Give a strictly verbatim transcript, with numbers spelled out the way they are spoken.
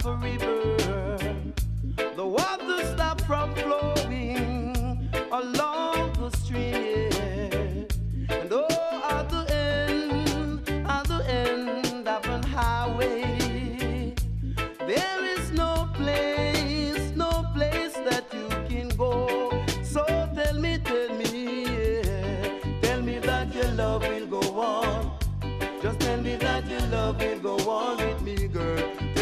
a river, the water stop from flowing along the stream, yeah. And oh, at the end, at the end of an highway, there is no place, no place that you can go. So tell me, tell me, yeah, tell me that your love will go on. Just tell me that your love will go on with me, girl.